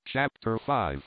Chapter 5.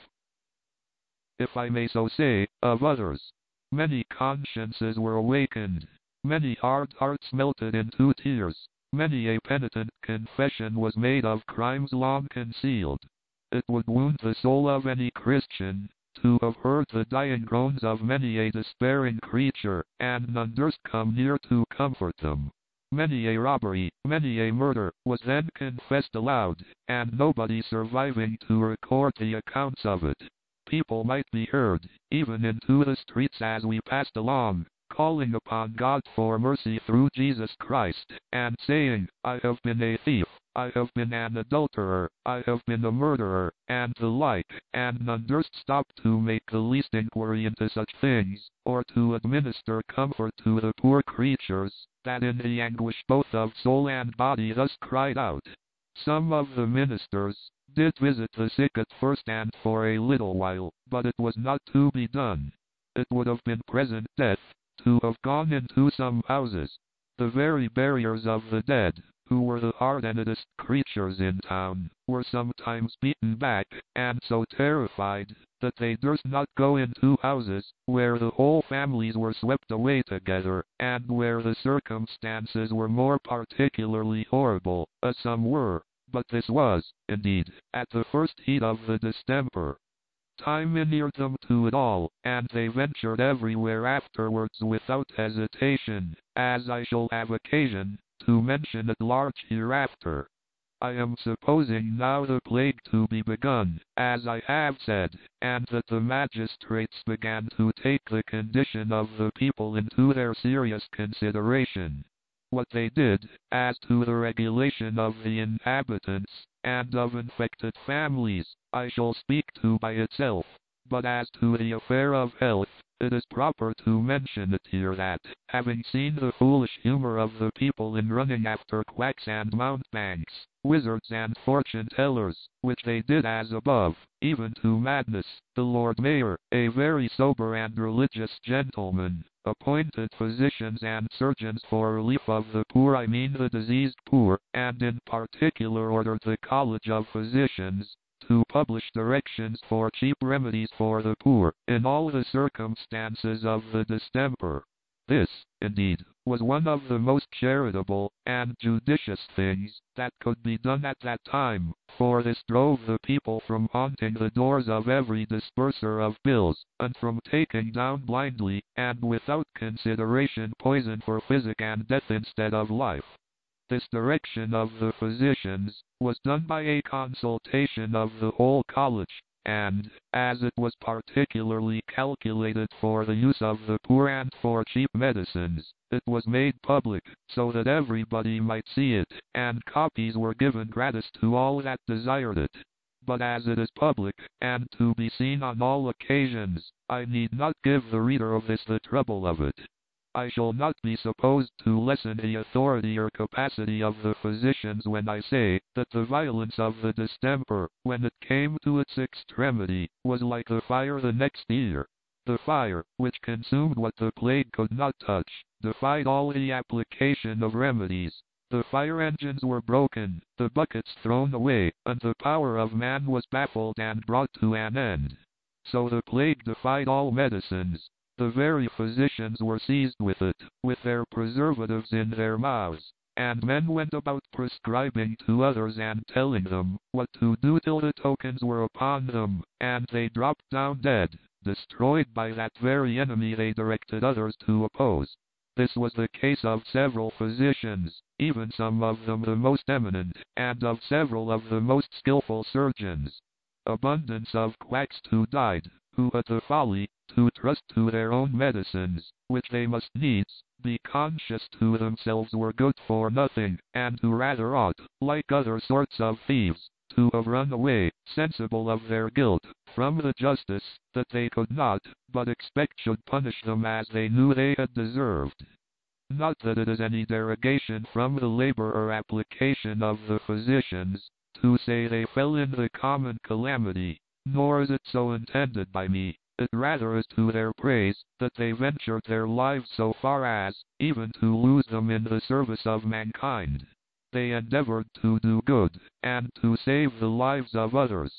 If I may so say, of others. Many consciences were awakened. Many hard hearts melted into tears. Many a penitent confession was made of crimes long concealed. It would wound the soul of any Christian to have heard the dying groans of many a despairing creature, and none durst come near to comfort them. Many a robbery, many a murder, was then confessed aloud, and nobody surviving to record the accounts of it. People might be heard, even into the streets as we passed along, calling upon God for mercy through Jesus Christ, and saying, "I have been a thief, I have been an adulterer, I have been a murderer," and the like, and none durst stop to make the least inquiry into such things, or to administer comfort to the poor creatures, that in the anguish both of soul and body thus cried out. Some of the ministers did visit the sick at first and for a little while, but it was not to be done. It would have been present death to have gone into some houses. The very buriers of the dead, who were the hardenedest creatures in town, were sometimes beaten back, and so terrified that they durst not go into houses where the whole families were swept away together, and where the circumstances were more particularly horrible, as some were. But this was, indeed, at the first heat of the distemper. Time inured them to it all, and they ventured everywhere afterwards without hesitation, as I shall have occasion to mention at large hereafter. I am supposing now the plague to be begun, as I have said, and that the magistrates began to take the condition of the people into their serious consideration. What they did, as to the regulation of the inhabitants, and of infected families, I shall speak to by itself, but as to the affair of health, it is proper to mention it here that, having seen the foolish humor of the people in running after quacks and mountebanks, wizards and fortune-tellers, which they did as above, even to madness, the Lord Mayor, a very sober and religious gentleman, appointed physicians and surgeons for relief of the poor, I mean the diseased poor, and in particular ordered the College of Physicians to publish directions for cheap remedies for the poor, in all the circumstances of the distemper. This, indeed, was one of the most charitable and judicious things that could be done at that time, for this drove the people from haunting the doors of every disperser of bills, and from taking down blindly, and without consideration, poison for physic and death instead of life. This direction of the physicians was done by a consultation of the whole college, and, as it was particularly calculated for the use of the poor and for cheap medicines, it was made public, so that everybody might see it, and copies were given gratis to all that desired it. But as it is public, and to be seen on all occasions, I need not give the reader of this the trouble of it. I shall not be supposed to lessen the authority or capacity of the physicians when I say that the violence of the distemper, when it came to its extremity, was like the fire the next year. The fire, which consumed what the plague could not touch, defied all the application of remedies. The fire engines were broken, the buckets thrown away, and the power of man was baffled and brought to an end. So the plague defied all medicines. The very physicians were seized with it, with their preservatives in their mouths, and men went about prescribing to others and telling them what to do till the tokens were upon them, and they dropped down dead, destroyed by that very enemy they directed others to oppose. This was the case of several physicians, even some of them the most eminent, and of several of the most skillful surgeons. Abundance of quacks too died, who had the folly to trust to their own medicines, which they must needs be conscious to themselves were good for nothing, and who rather ought, like other sorts of thieves, to have run away, sensible of their guilt, from the justice that they could not but expect should punish them as they knew they had deserved. Not that it is any derogation from the labor or application of the physicians to say they fell in the common calamity, nor is it so intended by me. It rather is to their praise that they ventured their lives so far as, even to lose them in the service of mankind. They endeavored to do good, and to save the lives of others.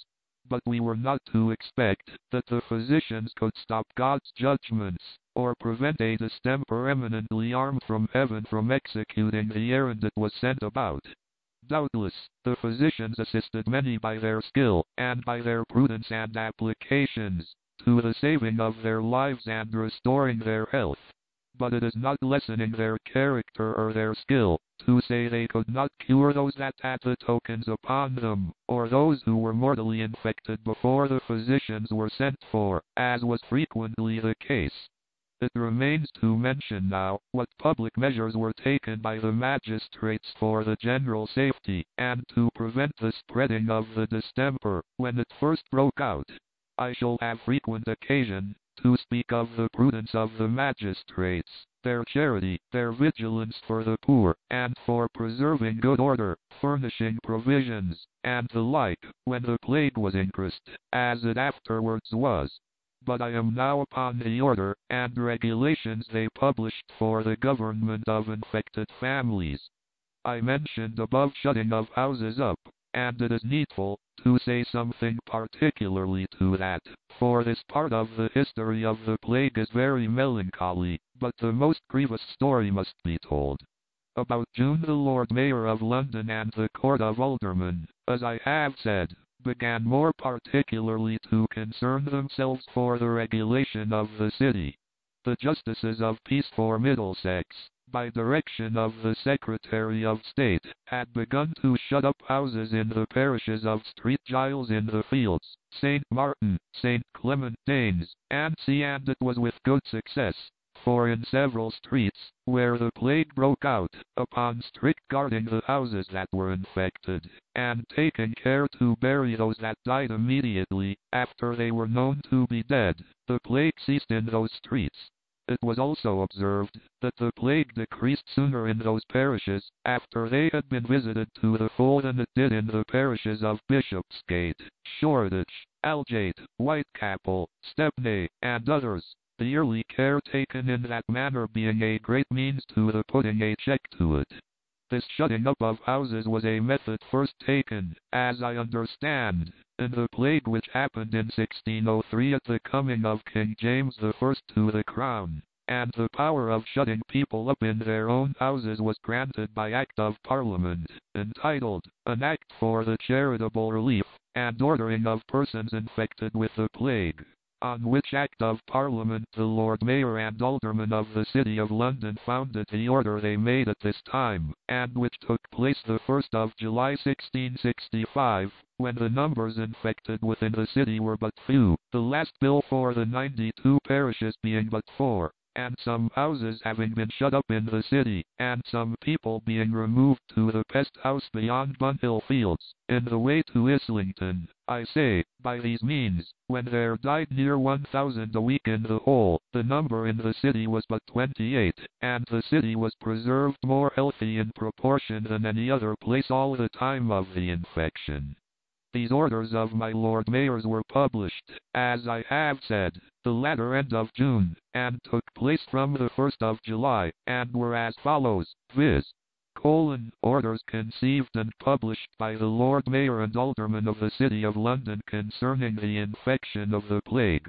But we were not to expect that the physicians could stop God's judgments, or prevent a distemper eminently armed from heaven from executing the errand it was sent about. Doubtless, the physicians assisted many by their skill, and by their prudence and applications, to the saving of their lives and restoring their health. But it is not lessening their character or their skill, to say they could not cure those that had the tokens upon them, or those who were mortally infected before the physicians were sent for, as was frequently the case. It remains to mention now, what public measures were taken by the magistrates for the general safety, and to prevent the spreading of the distemper, when it first broke out. I shall have frequent occasion to speak of the prudence of the magistrates, their charity, their vigilance for the poor, and for preserving good order, furnishing provisions, and the like, when the plague was increased, as it afterwards was. But I am now upon the order and regulations they published for the government of infected families. I mentioned above shutting of houses up, and it is needful to say something particularly to that, for this part of the history of the plague is very melancholy, but the most grievous story must be told. About June the Lord Mayor of London and the Court of Aldermen, as I have said, began more particularly to concern themselves for the regulation of the city. The Justices of Peace for Middlesex, by direction of the Secretary of State, had begun to shut up houses in the parishes of St. Giles in the Fields, St. Martin, St. Clement Danes, and it was with good success. For in several streets, where the plague broke out, upon strict guarding the houses that were infected, and taking care to bury those that died immediately after they were known to be dead, the plague ceased in those streets. It was also observed that the plague decreased sooner in those parishes, after they had been visited to the full, than it did in the parishes of Bishopsgate, Shoreditch, Aldgate, Whitechapel, Stepney, and others. The early care taken in that manner being a great means to the putting a check to it. This shutting up of houses was a method first taken, as I understand, in the plague which happened in 1603 at the coming of King James I to the crown, and the power of shutting people up in their own houses was granted by Act of Parliament, entitled, An Act for the Charitable Relief and Ordering of Persons Infected with the Plague. On which Act of Parliament the Lord Mayor and Aldermen of the City of London founded the order they made at this time, and which took place the 1st of July 1665, when the numbers infected within the city were but few, the last bill for the 92 parishes being but 4, and some houses having been shut up in the city, and some people being removed to the pest house beyond Bunhill Fields, in the way to Islington. I say, by these means, when there died near 1,000 a week in the whole, the number in the city was but 28, and the city was preserved more healthy in proportion than any other place all the time of the infection. These orders of my Lord Mayors were published, as I have said, the latter end of June, and took place from the 1st of July, and were as follows, viz. Orders conceived and published by the Lord Mayor and Aldermen of the City of London concerning the infection of the plague,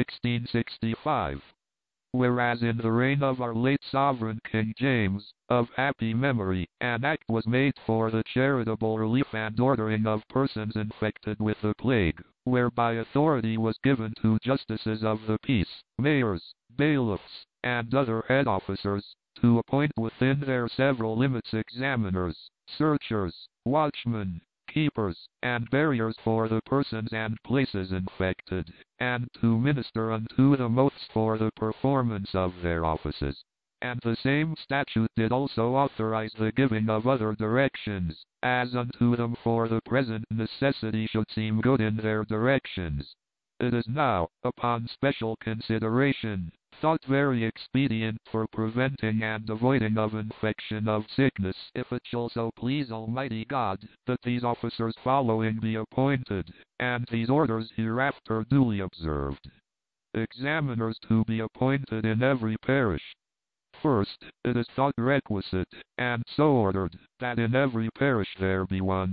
1665. Whereas in the reign of our late sovereign King James, of happy memory, an act was made for the charitable relief and ordering of persons infected with the plague, whereby authority was given to justices of the peace, mayors, bailiffs, and other head officers, to appoint within their several limits examiners, searchers, watchmen, keepers, and barriers for the persons and places infected, and to minister unto them oaths for the performance of their offices. And the same statute did also authorize the giving of other directions, as unto them for the present necessity should seem good in their directions. It is now, upon special consideration, thought very expedient for preventing and avoiding of infection of sickness, if it shall so please Almighty God, that these officers following be appointed, and these orders hereafter duly observed. Examiners to be appointed in every parish. First, it is thought requisite, and so ordered, that in every parish there be one,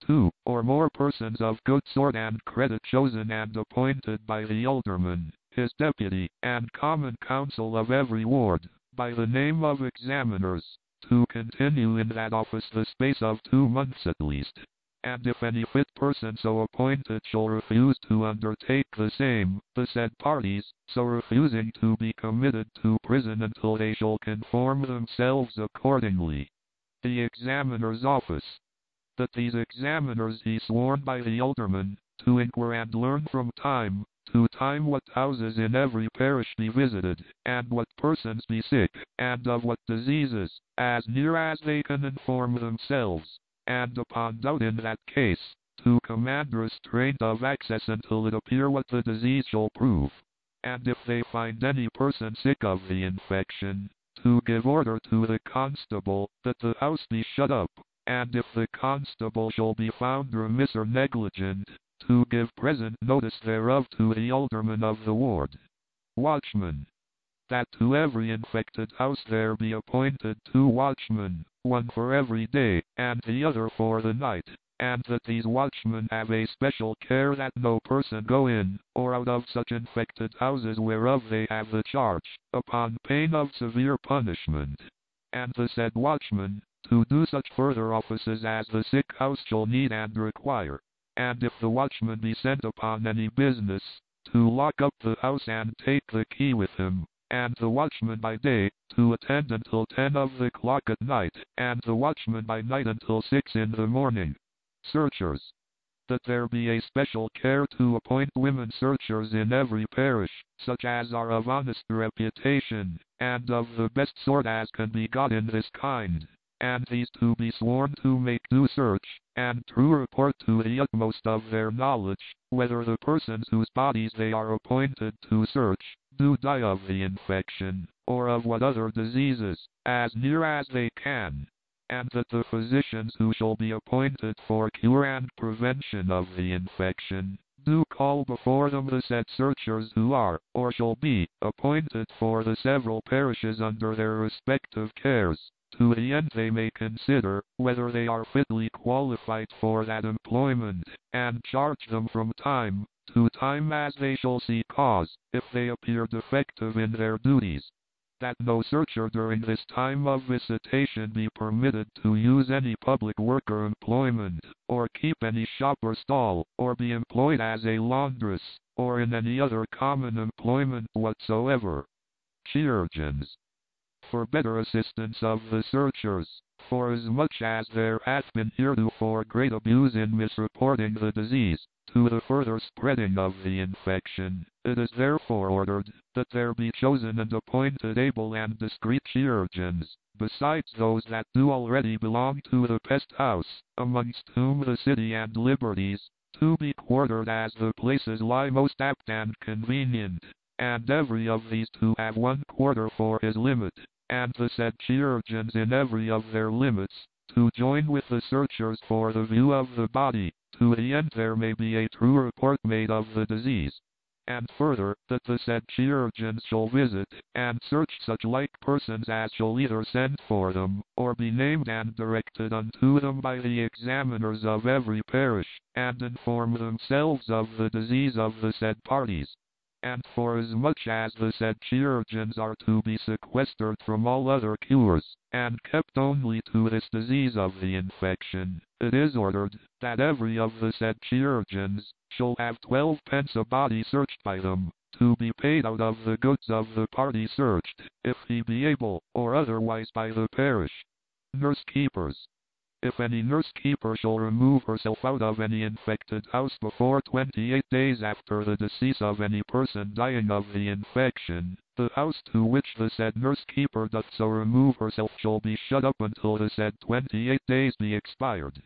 2 or more persons of good sort and credit chosen and appointed by the alderman, his deputy, and common council of every ward, by the name of examiners, to continue in that office the space of 2 months at least. And if any fit person so appointed shall refuse to undertake the same, the said parties, so refusing, to be committed to prison until they shall conform themselves accordingly. The examiner's office. That these examiners be sworn by the alderman, to inquire and learn from time to time what houses in every parish be visited, and what persons be sick, and of what diseases, as near as they can inform themselves, and upon doubt in that case, to command restraint of access until it appear what the disease shall prove. And if they find any person sick of the infection, to give order to the constable that the house be shut up, and if the constable shall be found remiss or negligent, to give present notice thereof to the alderman of the ward. Watchman. That to every infected house there be appointed 2 watchmen, one for every day, and the other for the night, and that these watchmen have a special care that no person go in or out of such infected houses whereof they have the charge, upon pain of severe punishment. And the said watchmen, to do such further offices as the sick house shall need and require. And if the watchman be sent upon any business, to lock up the house and take the key with him, and the watchman by day, to attend until 10 of the clock at night, and the watchman by night until 6 in the morning. Searchers. That there be a special care to appoint women searchers in every parish, such as are of honest reputation, and of the best sort as can be got in this kind, and these to be sworn to make due search, and true report to the utmost of their knowledge, whether the persons whose bodies they are appointed to search, do die of the infection, or of what other diseases, as near as they can. And that the physicians who shall be appointed for cure and prevention of the infection, do call before them the said searchers who are, or shall be, appointed for the several parishes under their respective cares, to the end they may consider whether they are fitly qualified for that employment, and charge them from time to time as they shall see cause, if they appear defective in their duties. That no searcher during this time of visitation be permitted to use any public work or employment, or keep any shop or stall, or be employed as a laundress, or in any other common employment whatsoever. Chirurgeons. For better assistance of the searchers, forasmuch as there hath been heretofore great abuse in misreporting the disease, to the further spreading of the infection, it is therefore ordered that there be chosen and appointed able and discreet chirurgeons, besides those that do already belong to the pest house, amongst whom the city and liberties, to be quartered as the places lie most apt and convenient, and every of these to have 1 quarter for his limit, and the said chirurgeons in every of their limits, to join with the searchers for the view of the body, to the end there may be a true report made of the disease. And further, that the said chirurgeons shall visit, and search such like persons as shall either send for them, or be named and directed unto them by the examiners of every parish, and inform themselves of the disease of the said parties. And forasmuch as the said chirurgeons are to be sequestered from all other cures, and kept only to this disease of the infection, it is ordered that every of the said chirurgeons shall have 12 pence a body searched by them, to be paid out of the goods of the party searched, if he be able, or otherwise by the parish. Nurse keepers. If any nurse keeper shall remove herself out of any infected house before 28 days after the decease of any person dying of the infection, the house to which the said nurse keeper doth so remove herself shall be shut up until the said 28 days be expired.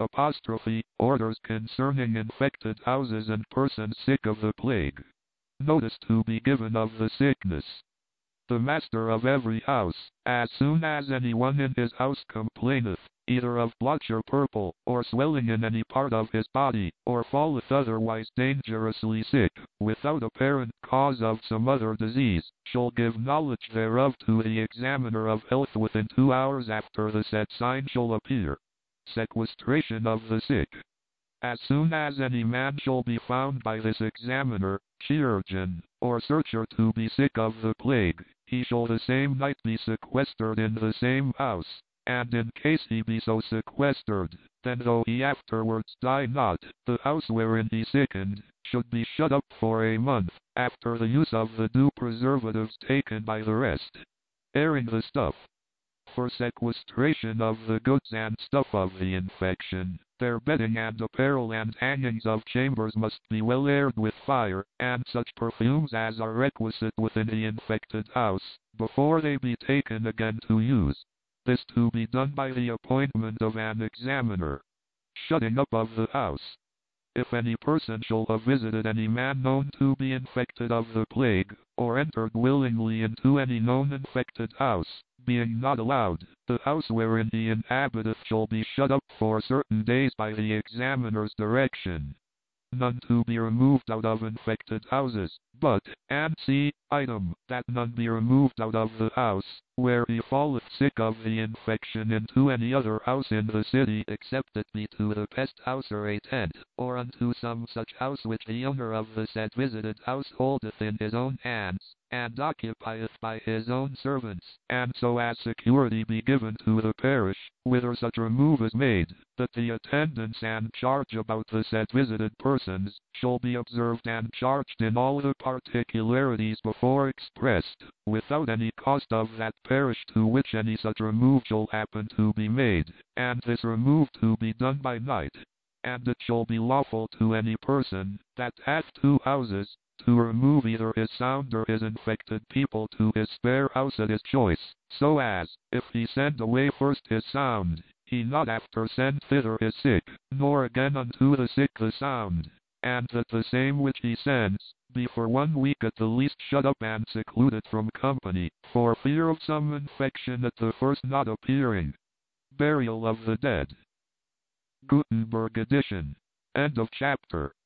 Orders concerning infected houses and persons sick of the plague. Notice to be given of the sickness. The master of every house, as soon as any one in his house complaineth, either of blotch or purple, or swelling in any part of his body, or falleth otherwise dangerously sick, without apparent cause of some other disease, shall give knowledge thereof to the examiner of health within 2 hours after the said sign shall appear. Sequestration of the sick. As soon as any man shall be found by this examiner, chirurgeon, or searcher to be sick of the plague, he shall the same night be sequestered in the same house, and in case he be so sequestered, then though he afterwards die not, the house wherein he sickened should be shut up for a month, after the use of the due preservatives taken by the rest. Airing the stuff. For sequestration of the goods and stuff of the infection, their bedding and apparel and hangings of chambers must be well aired with fire, and such perfumes as are requisite within the infected house, before they be taken again to use. This to be done by the appointment of an examiner. Shutting up of the house. If any person shall have visited any man known to be infected of the plague, or entered willingly into any known infected house, being not allowed, the house wherein he inhabiteth shall be shut up for certain days by the examiner's direction. None to be removed out of infected houses, but, and see, item, that none be removed out of the house, where he falleth sick of the infection into any other house in the city, except it be to the pest house or a tent, or unto some such house which the owner of the said visited house holdeth in his own hands, and occupieth by his own servants, and so as security be given to the parish, whither such remove is made, that the attendance and charge about the said visited persons shall be observed and charged in all the particularities before expressed, without any cost of that parish to which any such remove shall happen to be made, and this remove to be done by night. And it shall be lawful to any person that hath 2 houses, to remove either his sound or his infected people to his spare house at his choice, so as, if he send away first his sound, he not after send thither his sick, nor again unto the sick the sound, and that the same which he sends, be for 1 week at the least shut up and secluded from company, for fear of some infection at the first not appearing. Burial of the dead. Gutenberg edition. End of chapter.